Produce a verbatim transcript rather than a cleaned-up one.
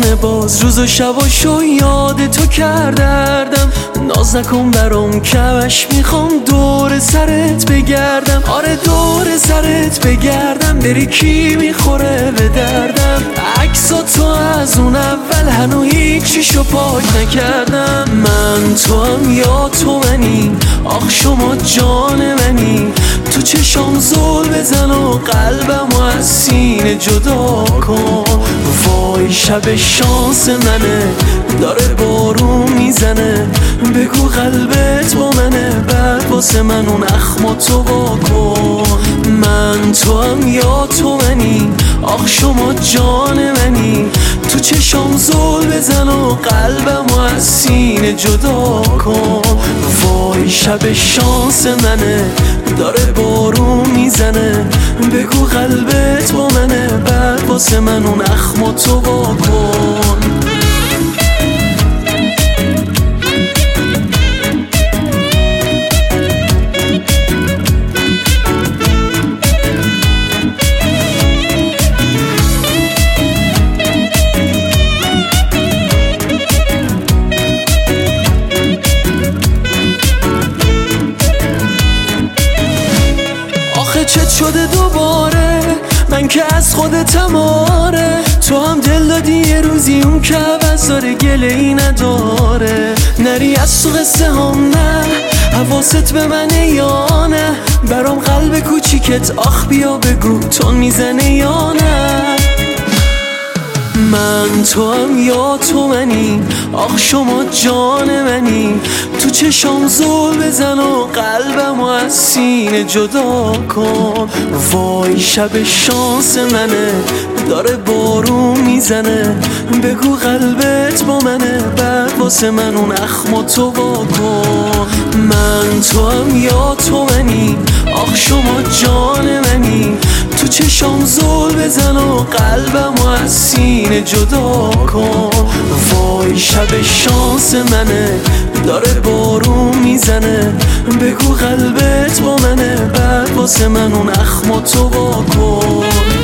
بارونه باز روز و شباشو یاد تو کردردم. ناز نکن برام کمش میخوام دور سرت بگردم. آره دور سرت بگردم بری کی میخوره به دردم. عکسا تو از اون اول هنو هیچیشو پاک نکردم. من تو هم یا تو منی آخ شما جان منی. تو چشام زل بزن و قلبمو از سینه جدا کن. وای شب شانس منه داره بارون میزنه. بگو قلبت با منه بعد واسه من اون اخماتو واکن. من تو هم یا تو منی آخ شما جان منی. تو چشام زل بزن و قلبمو از سینه جدا کن. وای شب شانس منه داره بارون میزنه. بگو قلبت با منه بعد واسه من اون اخماتو واکن. چت شده دوباره من که از خودتم آره. تو هم دل دادی یه روزی اون که عوض داره گله ای نداره. نری از تو قصه هم نه حواست به منه یا نه. برام قلب کوچیکت آخ بیا بگو تون میزنه یا نه. من تو هم یا تو منی آخ شما جان منی. تو چشام زل بزن و قلبمو از سینه جدا کن. وای شب شانس منه داره بارون میزنه. بگو قلبت با منه بعد واسه من اون اخماتو واکن. من تو هم یا تو منی آخ شما جان منی. تو چشام زل بزن و قلبمو از سینه جدا کن. وای شب شانس منه داره بارون میزنه. بگو قلبت با منه بعد واسه من اون اخماتو واکن.